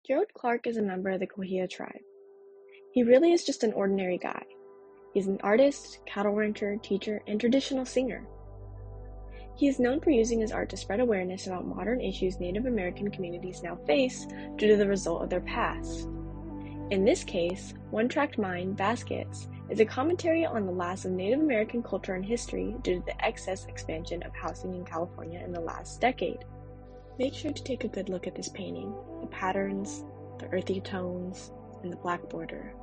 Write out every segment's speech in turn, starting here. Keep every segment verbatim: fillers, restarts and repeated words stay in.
Gerald Clark is a member of the Cahuilla tribe. He really is just an ordinary guy. He's an artist, cattle rancher, teacher, and traditional singer. He is known for using his art to spread awareness about modern issues Native American communities now face due to the result of their past. In this case, One Tract Mind, Baskets, is a commentary on the loss of Native American culture and history due to the excess expansion of housing in California in the last decade. Make sure to take a good look at this painting, the patterns, the earthy tones, and the black border.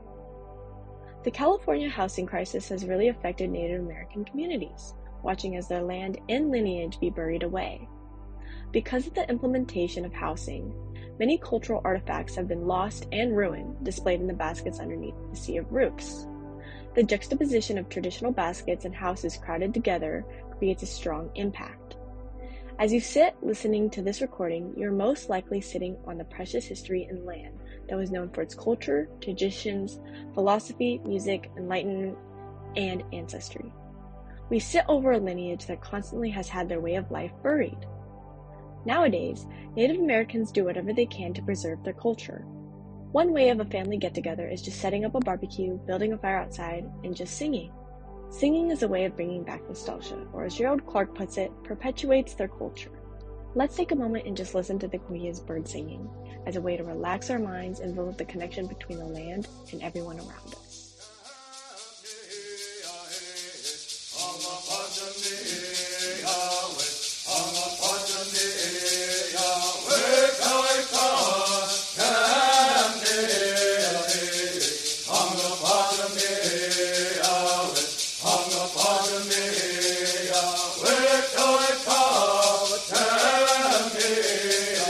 The California housing crisis has really affected Native American communities, watching as their land and lineage be buried away. Because of the implementation of housing, many cultural artifacts have been lost and ruined, displayed in the baskets underneath the sea of roofs. The juxtaposition of traditional baskets and houses crowded together creates a strong impact. As you sit listening to this recording, you're most likely sitting on the precious history and land that was known for its culture, traditions, philosophy, music, enlightenment, and ancestry. We sit over a lineage that constantly has had their way of life buried. Nowadays, Native Americans do whatever they can to preserve their culture. One way of a family get-together is just setting up a barbecue, building a fire outside, and just singing. Singing is a way of bringing back nostalgia, or as Gerald Clark puts it, perpetuates their culture. Let's take a moment and just listen to the Cahuillas' bird singing as a way to relax our minds and build the connection between the land and everyone around us.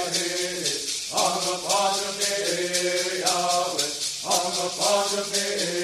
Father,